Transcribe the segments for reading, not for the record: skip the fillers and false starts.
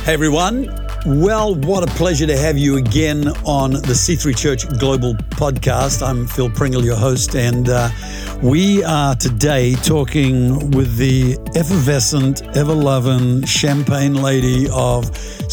Hey everyone. Well, what a pleasure to have you again on the C3 Church Global Podcast. I'm Phil Pringle, your host, and we are today talking with the effervescent, ever-loving champagne lady of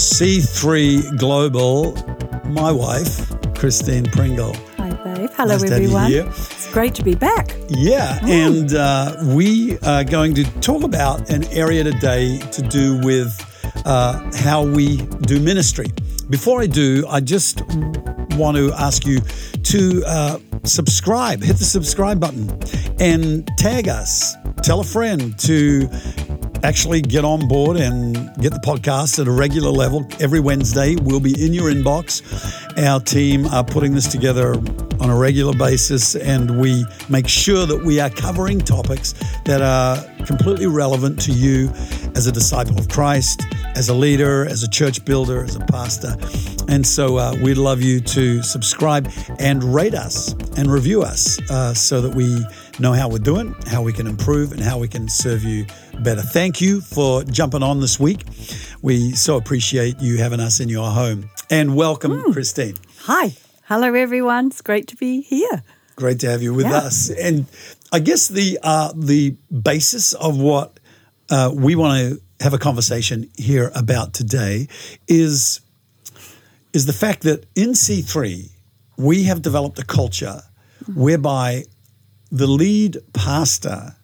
C3 Global, my wife, Christine Pringle. Hi, babe. Hello, nice everyone. To have you here. It's great to be back. Yeah, and we are going to talk about an area today to do with how we do ministry. Before I do, I just want to ask you to subscribe, hit the subscribe button and tag us. Tell a friend to actually get on board and get the podcast at a regular level. Every Wednesday will be in your inbox. Our team are putting this together on a regular basis, and we make sure that we are covering topics that are completely relevant to you as a disciple of Christ, as a leader, as a church builder, as a pastor. And so we'd love you to subscribe and rate us and review us so that we know how we're doing, how we can improve, and how we can serve you better. Thank you for jumping on this week. We so appreciate you having us in your home. And welcome, Christine. Hi. Hello, everyone. It's great to be here. Great to have you with us. And I guess the basis of what we want to have a conversation here about today is the fact that in C3, we have developed a culture whereby the lead pastor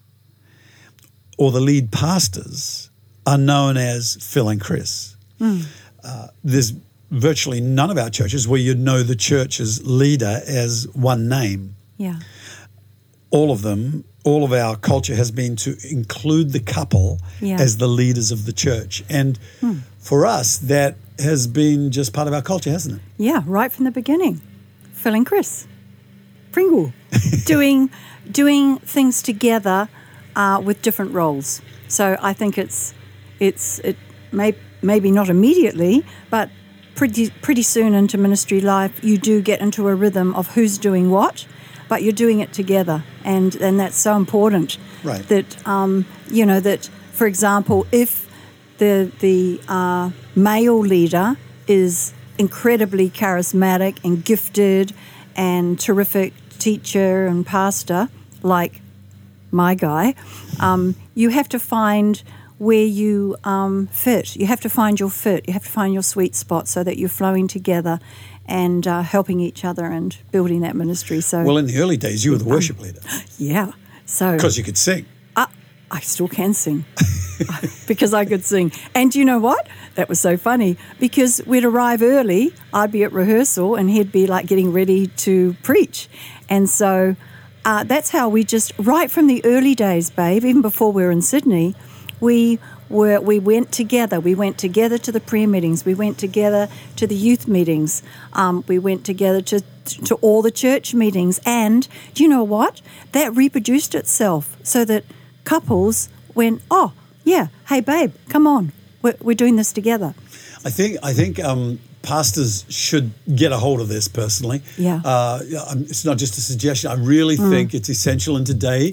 or the lead pastors are known as Phil and Chris. There's virtually none of our churches where you'd know the church's leader as one name. Yeah. All of them, all of our culture has been to include the couple as the leaders of the church. And for us, that has been just part of our culture, hasn't it? Yeah, right from the beginning. Phil and Chris Pringle doing things together with different roles. So I think it maybe not immediately, but pretty soon into ministry life, you do get into a rhythm of who's doing what, but you're doing it together, and that's so important. Right. That that, for example, if the male leader is incredibly charismatic and gifted and terrific teacher and pastor, like my guy, you have to find where you fit. You have to find your fit. You have to find your sweet spot so that you're flowing together and helping each other and building that ministry. So, well, in the early days, you were the worship leader. Yeah. So because you could sing. I still can sing because I could sing. And you know what? That was so funny because we'd arrive early. I'd be at rehearsal and he'd be like getting ready to preach. And so that's how we just, right from the early days, babe, even before we were in Sydney, we went together. We went together to the prayer meetings. We went together to the youth meetings. We went together to all the church meetings. And do you know what? That reproduced itself so that couples went, oh, yeah, hey, babe, come on. We're doing this together. I think pastors should get a hold of this personally. Yeah. It's not just a suggestion. I really think it's essential in today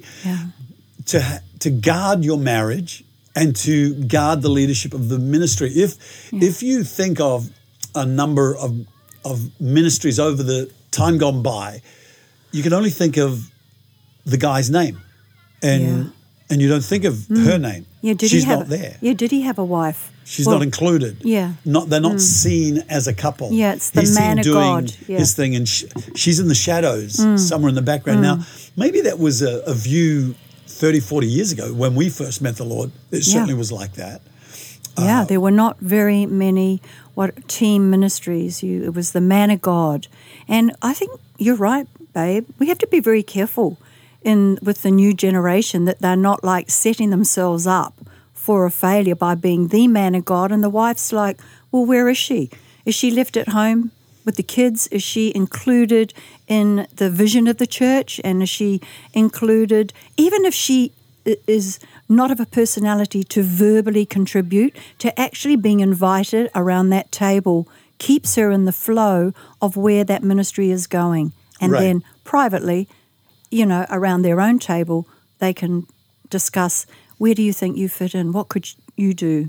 to guard your marriage and to guard the leadership of the ministry. If you think of a number of ministries over the time gone by, you can only think of the guy's name, and you don't think of her name. Yeah, she's not there. Yeah, did he have a wife? She's not included. Yeah, they're not seen as a couple. Yeah, it's the He's man seen of doing God. Yeah. his thing, and she's in the shadows somewhere in the background. Now, maybe that was a view 30, 40 years ago when we first met the Lord. It certainly was like that. Yeah, there were not very many team ministries. It was the man of God. And I think you're right, babe. We have to be very careful with the new generation that they're not like setting themselves up for a failure by being the man of God. And the wife's like, well, where is she? Is she left at home with the kids? Is she included in the vision of the church? And is she included, even if she is not of a personality to verbally contribute, to actually being invited around that table keeps her in the flow of where that ministry is going. And then privately, around their own table, they can discuss, where do you think you fit in? What could you do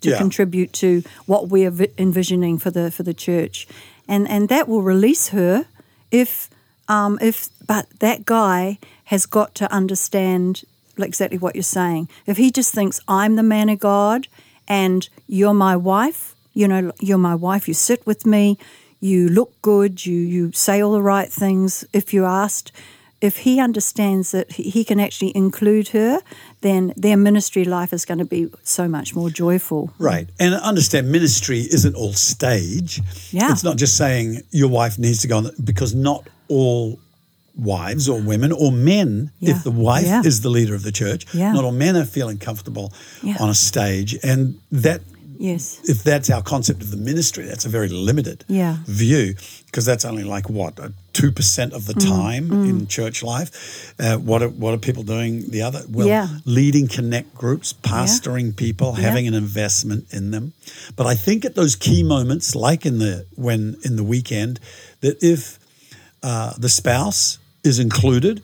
Yeah. contribute to what we're envisioning for the church, and that will release her if but that guy has got to understand exactly what you're saying. If he just thinks I'm the man of God and you're my wife, you're my wife, you sit with me, you look good, you say all the right things if you're asked. If he understands that he can actually include her, then their ministry life is going to be so much more joyful. Right. And understand ministry isn't all stage. Yeah. It's not just saying your wife needs to go on, because not all wives or women or men, if the wife is the leader of the church, not all men are feeling comfortable on a stage. And that, if that's our concept of the ministry, that's a very limited view, because that's only 2% of the time in church life. What are people doing the other? Well, leading connect groups, pastoring people, having an investment in them. But I think at those key moments, like in the weekend, that if the spouse is included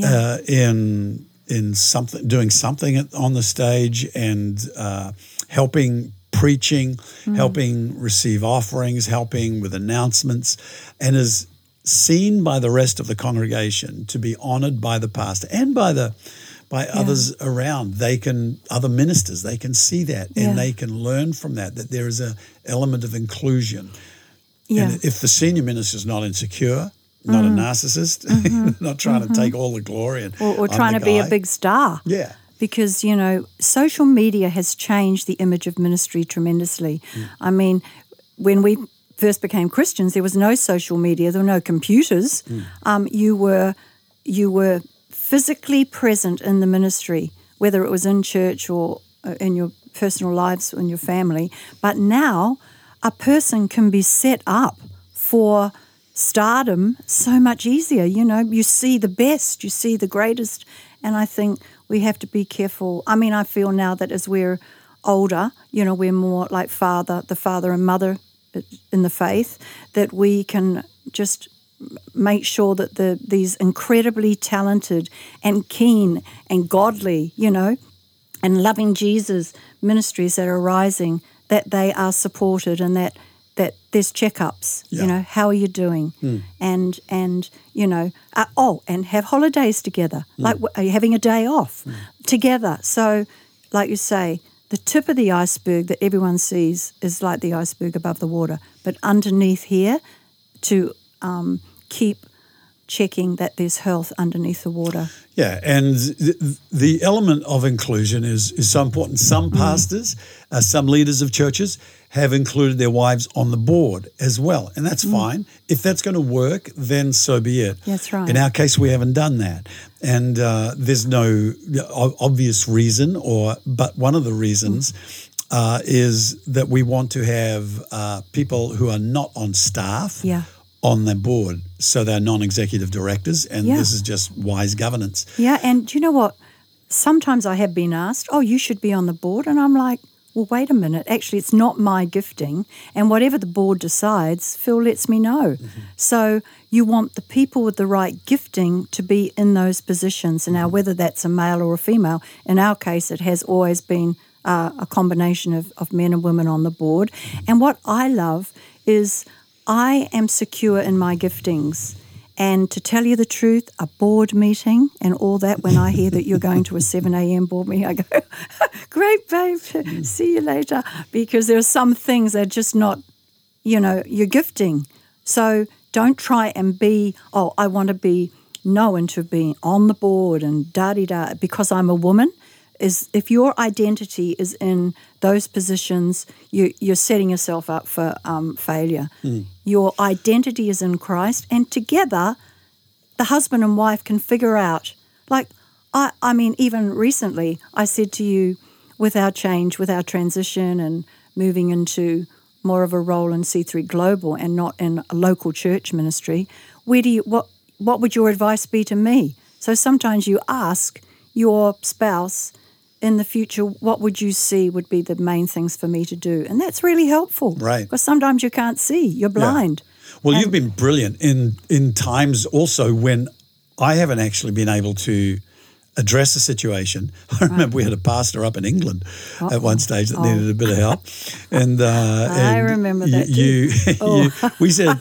in something, doing something on the stage and helping preaching, helping receive offerings, helping with announcements, and is seen by the rest of the congregation to be honored by the pastor and by others around. Other ministers, they can see that and they can learn from that there is a element of inclusion. Yeah. And if the senior minister is not insecure, not a narcissist, not trying to take all the glory or trying to be a big star. Yeah. Because, social media has changed the image of ministry tremendously. I mean, when we first became Christians, there was no social media, there were no computers. You were physically present in the ministry, whether it was in church or in your personal lives or in your family. But now a person can be set up for stardom so much easier. You see the best, you see the greatest, and I think we have to be careful. I mean, I feel now that as we're older, we're more like the father and mother in the faith, that we can just make sure that these incredibly talented and keen and godly, and loving Jesus ministries that are rising, that they are supported and that there's checkups, how are you doing? And and have holidays together, like are you having a day off together? So, like you say, the tip of the iceberg that everyone sees is like the iceberg above the water, but underneath here, to keep checking that there's health underneath the water. Yeah, and the element of inclusion is so important. Some pastors, some leaders of churches have included their wives on the board as well, and that's fine. If that's going to work, then so be it. That's right. In our case, we haven't done that, and there's no obvious reason, but one of the reasons is that we want to have people who are not on staff on the board, so they're non-executive directors, and this is just wise governance. Yeah, and do you know what? Sometimes I have been asked, you should be on the board, and I'm like, well, wait a minute. Actually, it's not my gifting, and whatever the board decides, Phil lets me know. So you want the people with the right gifting to be in those positions. And now, whether that's a male or a female, in our case, it has always been a combination of men and women on the board. And what I love is I am secure in my giftings. And to tell you the truth, a board meeting and all that, when I hear that you're going to a 7 a.m. board meeting, I go, great, babe, see you later. Because there are some things that are just not, your gifting. So don't try and be, I want to be known to be on the board and da-di-da, because I'm a woman. If your identity is in those positions, you're setting yourself up for failure. Your identity is in Christ, and together the husband and wife can figure out, I mean, even recently I said to you, with our change, with our transition and moving into more of a role in C3 Global and not in a local church ministry, what would your advice be to me? So sometimes you ask your spouse, in the future, what would you see would be the main things for me to do? And that's really helpful. Right. Because sometimes you can't see. You're blind. Yeah. Well, you've been brilliant in times also when I haven't actually been able to address a situation. I remember we had a pastor up in England at one stage that needed a bit of help, and I remember that too. We said,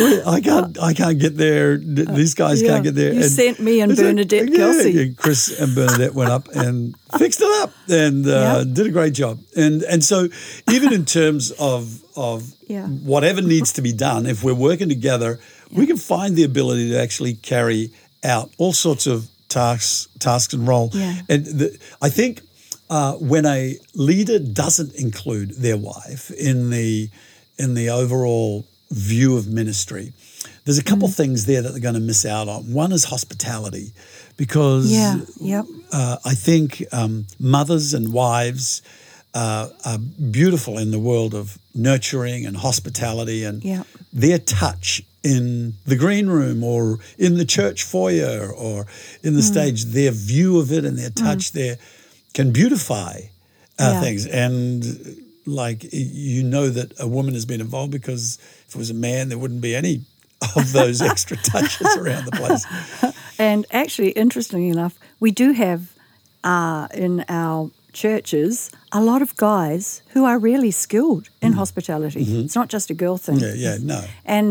I can't get there. These guys can't get there. You sent me and Bernadette Kelsey. And Chris and Bernadette went up and fixed it up and did a great job. And so even in terms of whatever needs to be done, if we're working together, we can find the ability to actually carry out all sorts of tasks and role. Yeah. And I think when a leader doesn't include their wife in the overall view of ministry, there's a couple things there that they're going to miss out on. One is hospitality, because I think mothers and wives are beautiful in the world of nurturing and hospitality, and their touch in the green room or in the church foyer or in the stage, their view of it and their touch there can beautify things. And that a woman has been involved, because if it was a man, there wouldn't be any of those extra touches around the place. And actually, interestingly enough, we do have in our churches a lot of guys who are really skilled in hospitality. It's not just a girl thing. No.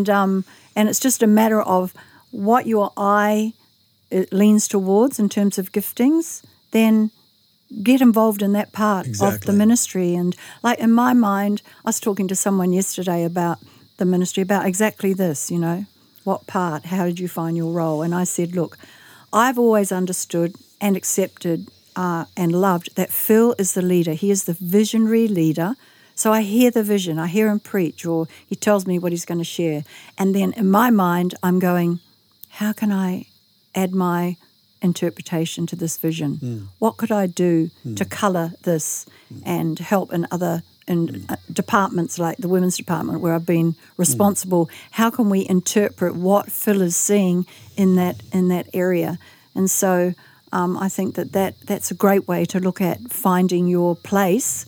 And it's just a matter of what your eye leans towards in terms of giftings, then get involved in that part of the ministry. And like in my mind, I was talking to someone yesterday about the ministry, about exactly this, what part, how did you find your role? And I said, look, I've always understood and accepted and loved that Phil is the leader. He is the visionary leader. So I hear the vision, I hear him preach, or he tells me what he's going to share. And then in my mind, I'm going, how can I add my interpretation to this vision? What could I do to colour this and help in other departments like the women's department where I've been responsible? How can we interpret what Phil is seeing in that area? And so I think that's a great way to look at finding your place,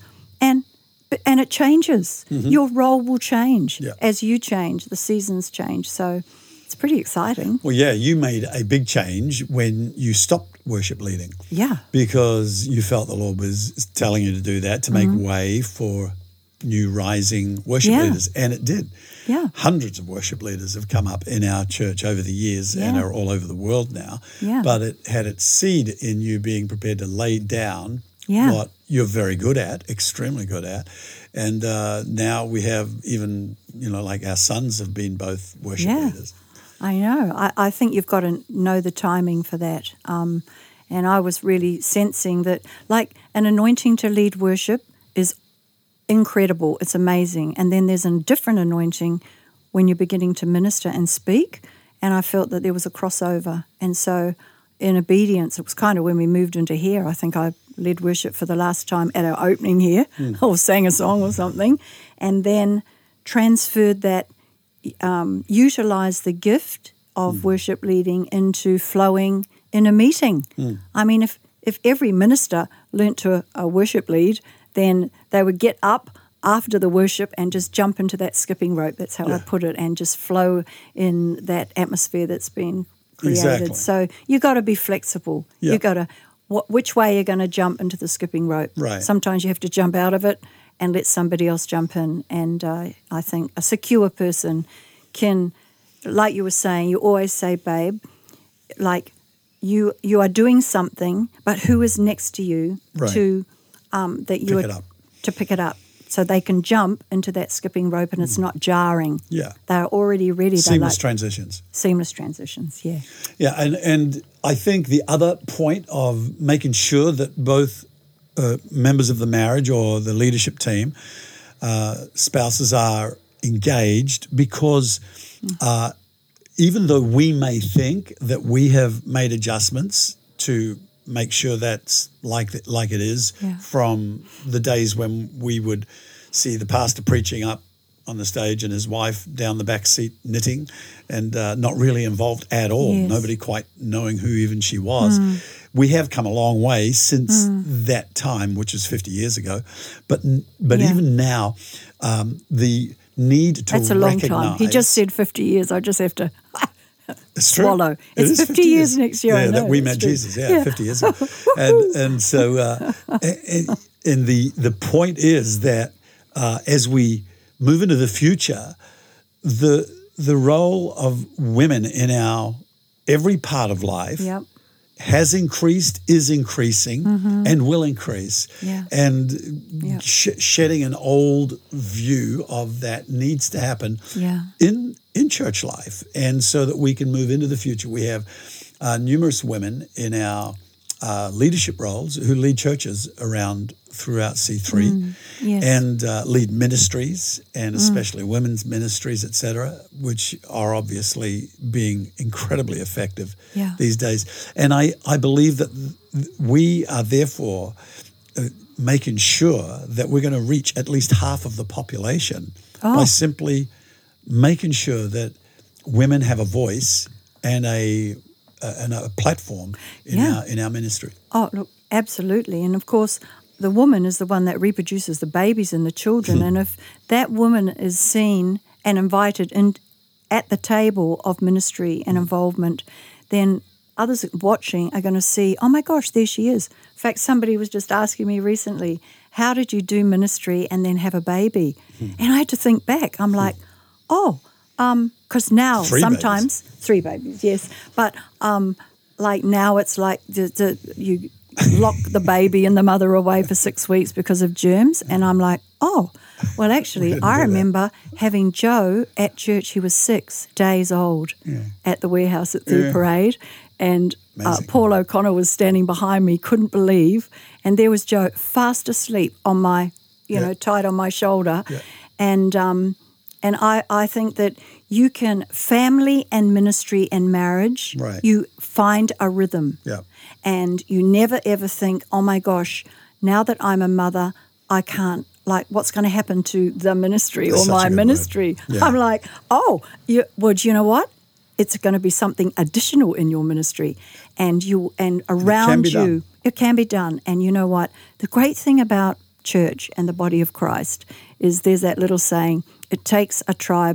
and it changes. Your role will change as you change, the seasons change. So it's pretty exciting. Well, you made a big change when you stopped worship leading. Yeah. Because you felt the Lord was telling you to do that, to make way for new rising worship leaders. And it did. Yeah. Hundreds of worship leaders have come up in our church over the years and are all over the world now. Yeah. But it had its seed in you being prepared to lay down what you're very good at, extremely good at. And now we have even, like our sons have been both worship leaders. I know. I think you've got to know the timing for that. And I was really sensing that, like, an anointing to lead worship is incredible. It's amazing. And then there's a different anointing when you're beginning to minister and speak. And I felt that there was a crossover. And so in obedience, it was kind of when we moved into here, I think I led worship for the last time at our opening here, or sang a song or something, and then transferred that, utilised the gift of worship leading into flowing in a meeting. I mean, if every minister learnt to a worship lead, then they would get up after the worship and just jump into that skipping rope, that's how I put it, and just flow in that atmosphere that's been created. Exactly. So you've got to be flexible. Yeah. You've got to, which way you're going to jump into the skipping rope. Right. Sometimes you have to jump out of it and let somebody else jump in. And I think a secure person can, like you were saying, you always say, babe, like you are doing something, but who is next to you to that you pick it up. To pick it up, so they can jump into that skipping rope and it's not jarring. Yeah, they're already ready. Seamless transitions. Seamless transitions. Yeah. Yeah, and I think the other point of making sure that both members of the marriage or the leadership team, spouses are engaged, because even though we may think that we have made adjustments to make sure that's like it is from the days when we would see the pastor preaching up on the stage and his wife down the back seat knitting and not really involved at all, nobody quite knowing who even she was. We have come a long way since that time, which is 50 years ago. But even now, the need to That's a long time. He just said 50 years. I just have to It's true. swallow. It It's is 50 years next year. Yeah, I know, that we it's met true. Jesus. Yeah, 50 years ago. And so, and the point is that as we move into the future, the role of women in our every part of life Yep. has increased, is increasing, and will increase. Yeah. And Yep. shedding an old view of that needs to happen Yeah. in church life. And so that we can move into the future, we have numerous women in our leadership roles who lead churches around throughout C3 Yes. and lead ministries, and especially women's ministries, et cetera, which are obviously being incredibly effective Yeah. these days. And I believe that we are therefore making sure that we're going to reach at least half of the population by simply making sure that women have a voice and a platform in our ministry. Oh, look, absolutely. And of course, the woman is the one that reproduces the babies and the children. And if that woman is seen and invited in at the table of ministry and involvement, then others watching are going to see, oh my gosh, there she is. In fact, somebody was just asking me recently, how did you do ministry and then have a baby? And I had to think back. I'm like, because now sometimes 3 babies, yes, but like now it's like you lock the baby and the mother away for 6 weeks because of germs, and I'm like, well, actually, I remember having Joe at church. He was 6 days old at the warehouse at the parade, and Paul O'Connor was standing behind me, couldn't believe, and there was Joe fast asleep on my, tied on my shoulder, and I think that you can, family and ministry and marriage, you find a rhythm. Yeah. And you never ever think, oh my gosh, now that I'm a mother, I can't, like, what's going to happen to the ministry or my ministry? Yeah. I'm like, do you know what? It's going to be something additional in your ministry. And around you, it can be done. And you know what? The great thing about church and the body of Christ is there's that little saying, it takes a tribe,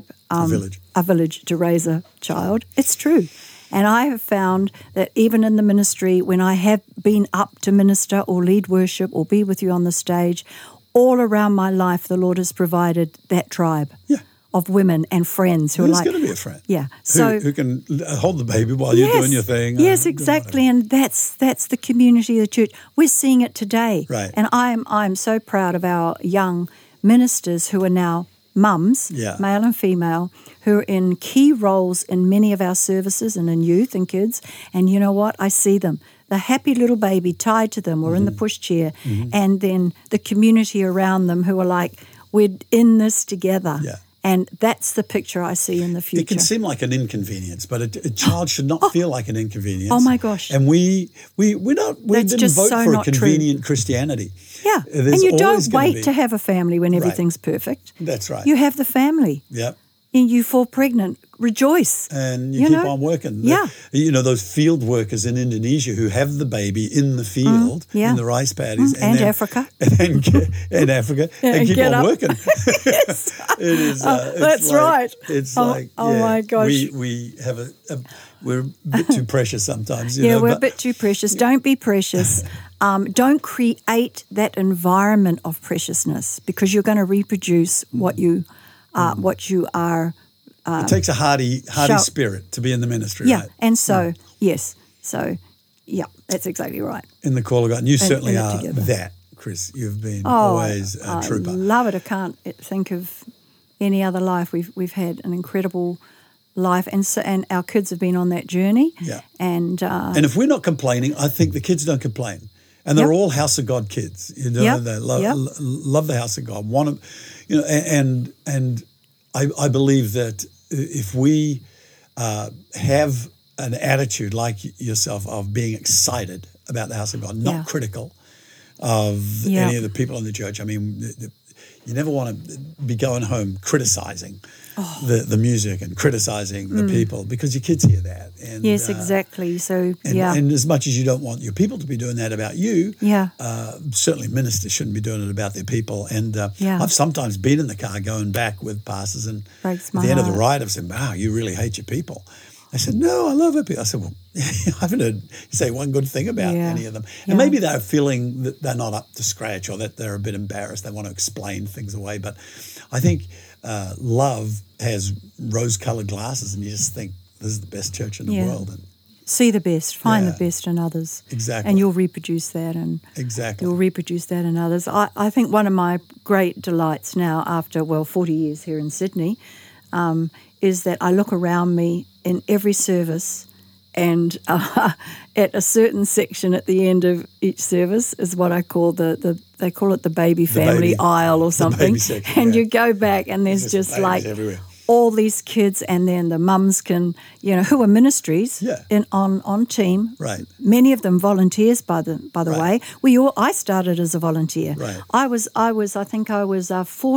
a village to raise a child. It's true. And I have found that even in the ministry, when I have been up to minister or lead worship or be with you on the stage, all around my life, the Lord has provided that tribe of women and friends who are like... There's going to be a friend. Yeah. Who can hold the baby while you're doing your thing. Yes, exactly. And that's the community of the church. We're seeing it today. Right. And I'm so proud of our young ministers who are now mums, male and female, who are in key roles in many of our services and in youth and kids. And you know what? I see them. The happy little baby tied to them or in the pushchair, and then the community around them who are like, we're in this together. Yeah. And that's the picture I see in the future. It can seem like an inconvenience, but a child should not feel like an inconvenience. Oh my gosh! And we didn't vote for a convenient Christianity. Yeah, and you don't wait to have a family when everything's perfect. That's right. You have the family. Yep. And you fall pregnant, rejoice. And you keep on working. Those field workers in Indonesia who have the baby in the field, in the rice paddies. And Africa. And Africa. and keep on working. Yes. It is. That's right. It's my gosh. We have we're a bit too precious sometimes. We're a bit too precious. Don't be precious. Don't create that environment of preciousness, because you're going to reproduce what you are. It takes a hardy spirit to be in the ministry, right? And so, that's exactly right. In the call of God. And you certainly are that, Chris. You've been always a trooper. I love it. I can't think of any other life. We've had an incredible life, and our kids have been on that journey. Yeah. And if we're not complaining, I think the kids don't complain. And they're all House of God kids. They love the House of God. And I believe that if we have an attitude like yourself of being excited about the House of God, not critical of any of the people in the church. I mean, you never want to be going home criticizing the music and criticizing the people, because your kids hear that. And, yes, exactly. So, And as much as you don't want your people to be doing that about you, certainly ministers shouldn't be doing it about their people. And I've sometimes been in the car going back with pastors, and at the end of the ride I've said, wow, you really hate your people. I said, no, I love it. I said, well, I haven't heard you say one good thing about any of them. And maybe they're feeling that they're not up to scratch or that they're a bit embarrassed. They want to explain things away. But I think love has rose-coloured glasses and you just think this is the best church in the world. And see the best, find the best in others. Exactly. And you'll reproduce that. And exactly. You'll reproduce that in others. I think one of my great delights now after, 40 years here in Sydney, is that I look around me in every service and at a certain section at the end of each service is what I call they call it the baby family aisle or something. Baby section, and you go back and there's just like everywhere. All these kids, and then the mums can, who are ministries on team. Right. Many of them volunteers, by the way. I started as a volunteer. Right. I think I was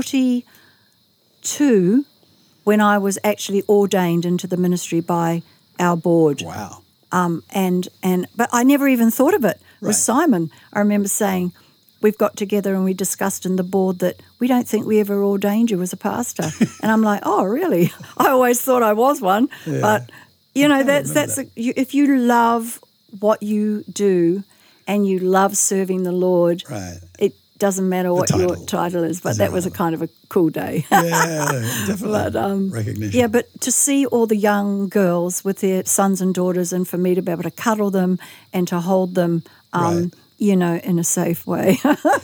42 when I was actually ordained into the ministry by our board. Wow. But I never even thought of it. With Right. Simon, I remember saying, we've got together and we discussed in the board that we don't think we ever ordained you as a pastor. And I'm like, oh, really? I always thought I was one. Yeah. But, if you love what you do and you love serving the Lord, Right. it doesn't matter what your title is. But that was a kind of a cool day. Yeah, definitely. But, recognition. Yeah, but to see all the young girls with their sons and daughters and for me to be able to cuddle them and to hold them, Right. in a safe way.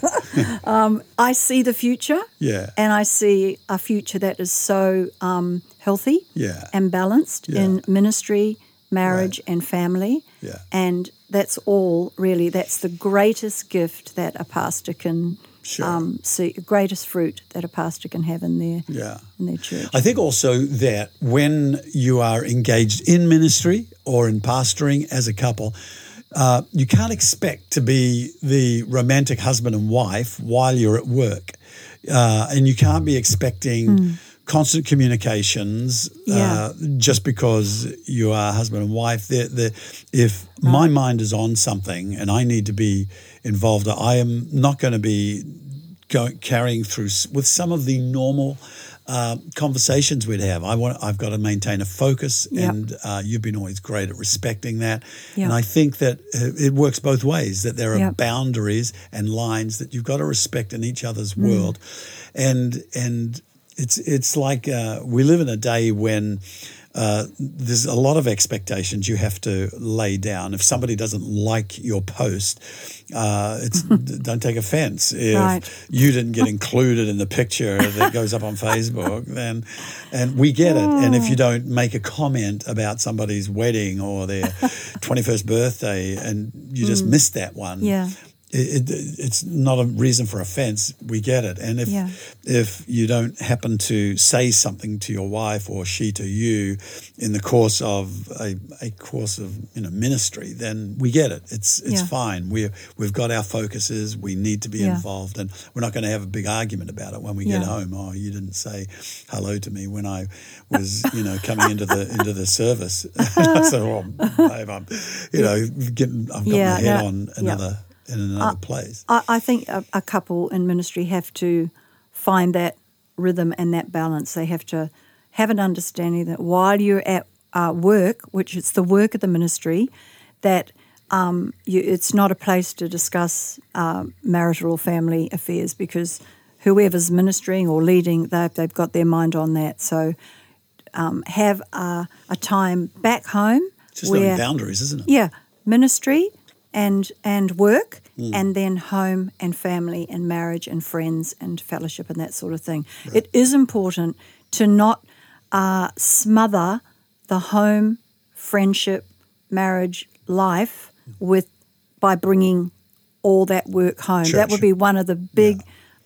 I see the future. Yeah. And I see a future that is so healthy and balanced in ministry, marriage, and family. Yeah. And that's the greatest gift that a pastor can see, the greatest fruit that a pastor can have in their church. I think also that when you are engaged in ministry or in pastoring as a couple, you can't expect to be the romantic husband and wife while you're at work. And you can't be expecting constant communications just because you are husband and wife. If my mind is on something and I need to be involved, I am not going to be carrying through with some of the normal conversations we'd have. I've got to maintain a focus, and you've been always great at respecting that. And I think that it works both ways, that there are boundaries and lines that you've got to respect in each other's world. And it's like we live in a day when there's a lot of expectations you have to lay down. If somebody doesn't like your post, don't take offense. If you didn't get included in the picture that goes up on Facebook, and we get it. And if you don't make a comment about somebody's wedding or their 21st birthday and you just missed that one, it's not a reason for offense. We get it. And if you don't happen to say something to your wife or she to you in the course of a course of ministry, then we get it. It's fine. We've got our focuses. We need to be involved, and we're not going to have a big argument about it when we get home. Oh, you didn't say hello to me when I was coming into the service. I said, "Oh, babe, I've got my head on another." In another place. I think a couple in ministry have to find that rhythm and that balance. They have to have an understanding that while you're at work, which is the work of the ministry, that it's not a place to discuss marital or family affairs, because whoever's ministering or leading, they've got their mind on that. So have a time back home. It's just knowing boundaries, isn't it? Yeah, ministry and work, and then home and family and marriage and friends and fellowship and that sort of thing. Right. It is important to not smother the home, friendship, marriage life by bringing all that work home. Church. That would be one of the big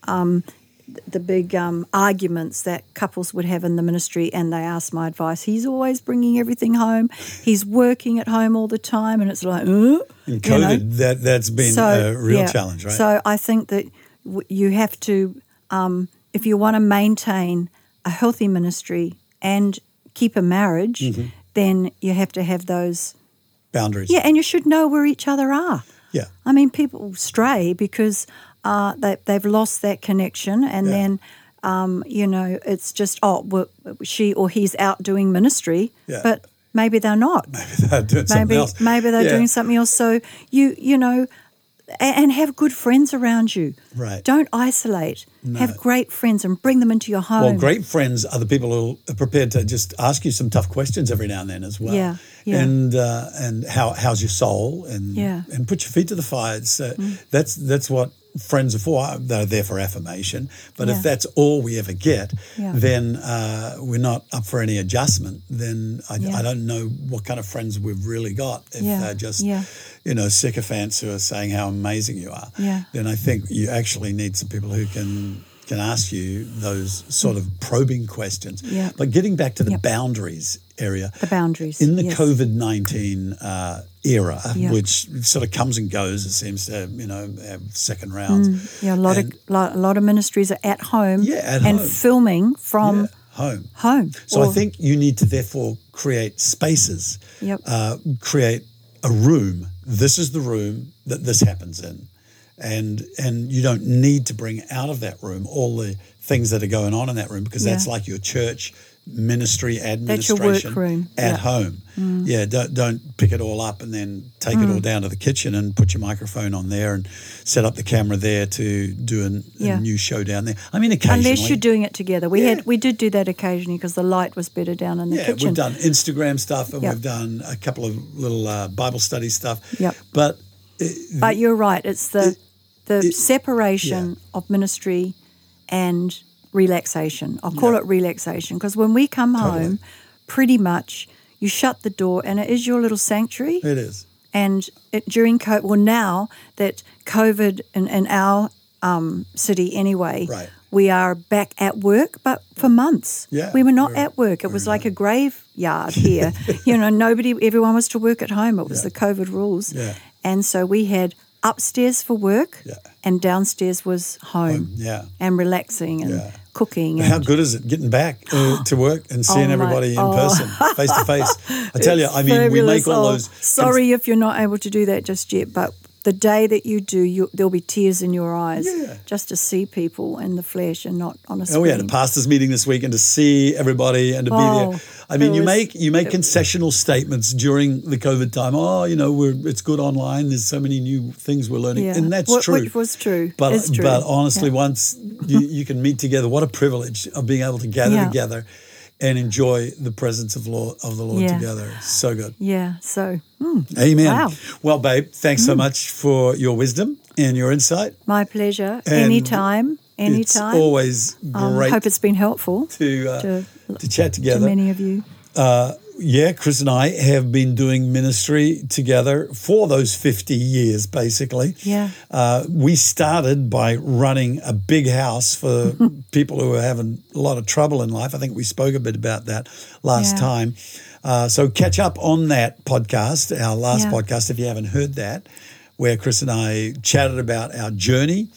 arguments that couples would have in the ministry, and they ask my advice. He's always bringing everything home. He's working at home all the time, and it's like, in COVID, that's been a real challenge, right? So I think that you have to, if you want to maintain a healthy ministry and keep a marriage, then you have to have those boundaries. Yeah, and you should know where each other are. Yeah. I mean, people stray because they've lost that connection, and then, it's just, she or he's out doing ministry, but maybe they're not. Maybe they're doing something else. Maybe they're doing something else. So you know, and have good friends around you. Right. Don't isolate. No. Have great friends and bring them into your home. Well, great friends are the people who are prepared to just ask you some tough questions every now and then as well. Yeah. And how's your soul? And put your feet to the fire. So that's what friends are for. They're there for affirmation. But if that's all we ever get, then we're not up for any adjustment. Then I don't know what kind of friends we've really got. If they're just, sycophants who are saying how amazing you are, then I think you actually need some people who can ask you those sort of probing questions. Yeah. But getting back to the boundaries area. The boundaries. In the COVID-19 era, which sort of comes and goes, it seems to have second rounds. A lot of ministries are at home and filming from home. So I think you need to therefore create spaces, create a room. This is the room that this happens in. And you don't need to bring out of that room all the things that are going on in that room, because that's like your church ministry administration. That's your work room. At home. Yeah, don't pick it all up and then take it all down to the kitchen and put your microphone on there and set up the camera there to do a new show down there. I mean, occasionally. Unless you're doing it together. We did do that occasionally because the light was better down in the kitchen. Yeah, we've done Instagram stuff and we've done a couple of little Bible study stuff. Yep. But you're right. It's the separation of ministry and relaxation. I'll call it relaxation, because when we come home, pretty much you shut the door and it is your little sanctuary. It is. And during COVID, well, now that COVID in our city anyway, we are back at work, but for months. Yeah, we were not at work. It was like a graveyard here. Everyone was to work at home. It was the COVID rules. Yeah. And so we had upstairs for work and downstairs was home and relaxing and cooking. How good is it getting back to work and seeing everybody in person, face to face? I tell you, I mean, fabulous. We make all those... Sorry if you're not able to do that just yet, but the day that you do, there'll be tears in your eyes just to see people in the flesh and not on a screen. We had a pastors' meeting this week and to see everybody and to be there. I mean, you make concessional statements during the COVID time. It's good online. There's so many new things we're learning, and that's true. Which was true. But honestly, once you can meet together, what a privilege of being able to gather together and enjoy the presence of the Lord together. So good. Yeah. So. Amen. Wow. Well, babe, thanks so much for your wisdom and your insight. My pleasure. Anytime. It's always great. I hope it's been helpful to chat together. To many of you. Chris and I have been doing ministry together for those 50 years, basically. Yeah. We started by running a big house for people who are having a lot of trouble in life. I think we spoke a bit about that last time. So catch up on that podcast, our last podcast, if you haven't heard that, where Chris and I chatted about our journey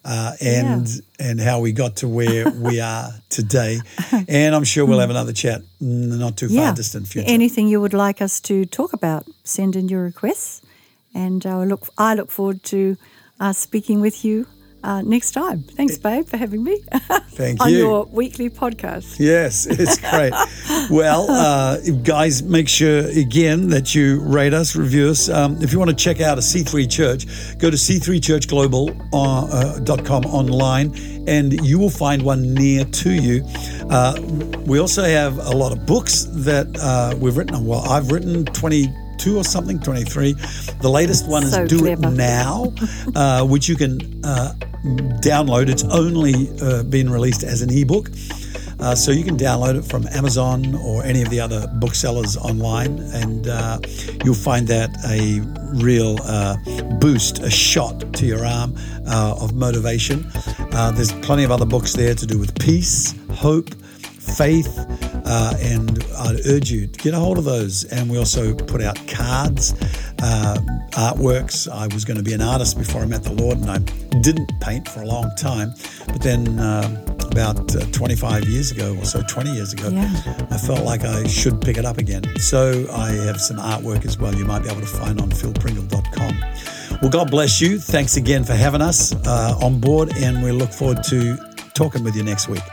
and how we got to where we are today. And I'm sure we'll have another chat in the not too far distant future. Anything you would like us to talk about, send in your requests. And I look forward to speaking with you next time. Thanks, babe, for having me. Thank you. On your weekly podcast. Yes, it's great. Well, guys, make sure, again, that you rate us, review us. If you want to check out a C3 Church, go to c3churchglobal.com online, and you will find one near to you. We also have a lot of books that we've written. Well, I've written 22 or something, 23. The latest one is Do It Now, which you can download. It's only been released as an ebook. So you can download it from Amazon or any of the other booksellers online, and you'll find that a real boost, a shot to your arm of motivation. There's plenty of other books there to do with peace, hope, faith, and I'd urge you to get a hold of those. And we also put out cards, artworks. I was going to be an artist before I met the Lord, and I didn't paint for a long time. But then about 25 years ago, or so 20 years ago, I felt like I should pick it up again. So I have some artwork as well you might be able to find on philpringle.com. Well, God bless you. Thanks again for having us on board, and we look forward to talking with you next week.